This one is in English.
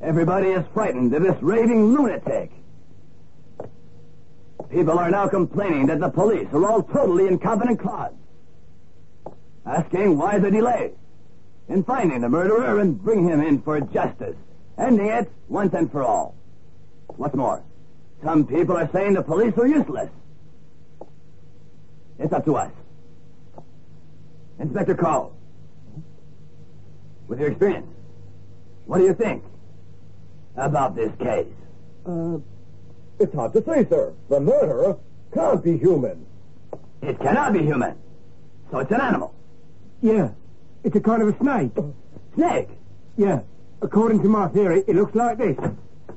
Everybody is frightened of this raving lunatic. People are now complaining that the police are all totally incompetent clods. Asking why the delay in finding the murderer and bring him in for justice, ending it once and for all. What's more, some people are saying the police are useless. It's up to us. Inspector Cole, with your experience, what do you think about this case? It's hard to say, sir. The murderer can't be human. It cannot be human. So it's an animal. Yeah, it's a kind of a snake. Snake? Yeah, according to my theory, it looks like this.